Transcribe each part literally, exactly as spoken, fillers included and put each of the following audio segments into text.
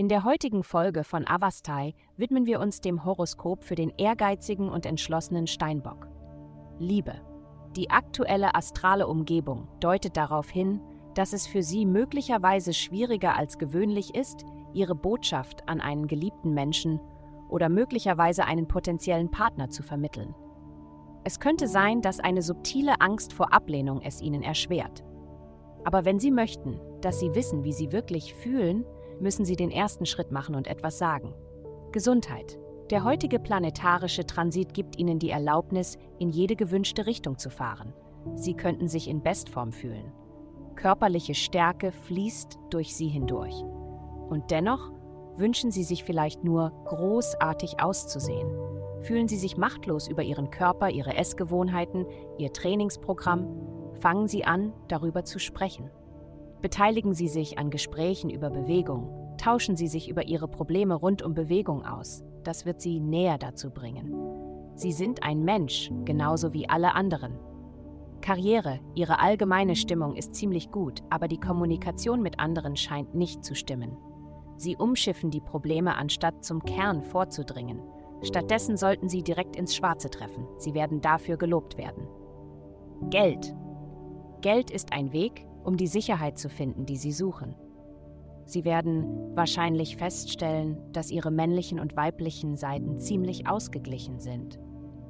In der heutigen Folge von Avastai widmen wir uns dem Horoskop für den ehrgeizigen und entschlossenen Steinbock. Liebe. Die aktuelle astrale Umgebung deutet darauf hin, dass es für Sie möglicherweise schwieriger als gewöhnlich ist, Ihre Botschaft an einen geliebten Menschen oder möglicherweise einen potenziellen Partner zu vermitteln. Es könnte sein, dass eine subtile Angst vor Ablehnung es Ihnen erschwert. Aber wenn Sie möchten, dass Sie wissen, wie Sie wirklich fühlen, müssen Sie den ersten Schritt machen und etwas sagen. Gesundheit. Der heutige planetarische Transit gibt Ihnen die Erlaubnis, in jede gewünschte Richtung zu fahren. Sie könnten sich in Bestform fühlen. Körperliche Stärke fließt durch Sie hindurch. Und dennoch wünschen Sie sich vielleicht nur, großartig auszusehen. Fühlen Sie sich machtlos über Ihren Körper, Ihre Essgewohnheiten, Ihr Trainingsprogramm? Fangen Sie an, darüber zu sprechen. Beteiligen Sie sich an Gesprächen über Bewegung. Tauschen Sie sich über Ihre Probleme rund um Bewegung aus. Das wird Sie näher dazu bringen. Sie sind ein Mensch, genauso wie alle anderen. Karriere. Ihre allgemeine Stimmung ist ziemlich gut, aber die Kommunikation mit anderen scheint nicht zu stimmen. Sie umschiffen die Probleme, anstatt zum Kern vorzudringen. Stattdessen sollten Sie direkt ins Schwarze treffen. Sie werden dafür gelobt werden. Geld. Geld ist ein Weg, um die Sicherheit zu finden, die Sie suchen. Sie werden wahrscheinlich feststellen, dass Ihre männlichen und weiblichen Seiten ziemlich ausgeglichen sind.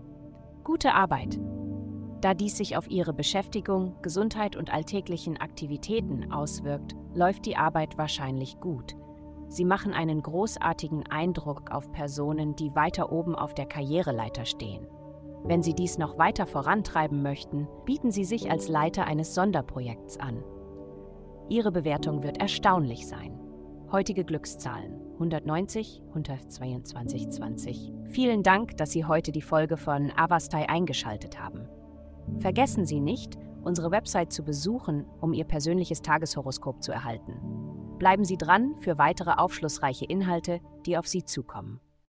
Gute Arbeit. Da dies sich auf Ihre Beschäftigung, Gesundheit und alltäglichen Aktivitäten auswirkt, läuft die Arbeit wahrscheinlich gut. Sie machen einen großartigen Eindruck auf Personen, die weiter oben auf der Karriereleiter stehen. Wenn Sie dies noch weiter vorantreiben möchten, bieten Sie sich als Leiter eines Sonderprojekts an. Ihre Bewertung wird erstaunlich sein. Heutige Glückszahlen: hundertneunzig, hundertzweiundzwanzig, zwanzig. Vielen Dank, dass Sie heute die Folge von Avastai eingeschaltet haben. Vergessen Sie nicht, unsere Website zu besuchen, um Ihr persönliches Tageshoroskop zu erhalten. Bleiben Sie dran für weitere aufschlussreiche Inhalte, die auf Sie zukommen.